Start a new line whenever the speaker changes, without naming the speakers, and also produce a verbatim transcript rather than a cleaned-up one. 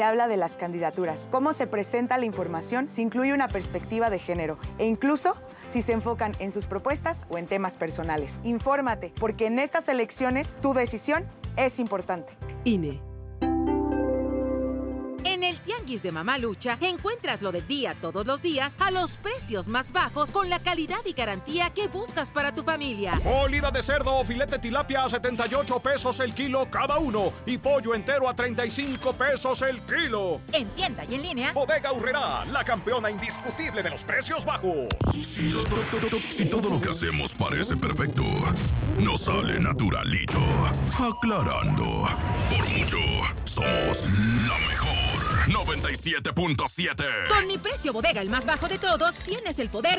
Se habla de las candidaturas, cómo se presenta la información, si incluye una perspectiva de género e incluso si se enfocan en sus propuestas o en temas personales. Infórmate, porque en estas elecciones tu decisión es importante.
I N E.
En el Tianguis de Mamalucha encuentras lo del día todos los días a los precios más bajos con la calidad y garantía que buscas para tu familia.
Molida de cerdo o filete tilapia a setenta y ocho pesos el kilo cada uno y pollo entero a treinta y cinco pesos el kilo.
En tienda y en línea.
Bodega Aurrerá, la campeona indiscutible de los precios bajos.
Si todo lo que hacemos parece perfecto, nos sale naturalito. Aclarando, por mucho, somos la mejor. noventa y siete punto siete.
Con mi precio bodega, el más bajo de todos, tienes el poder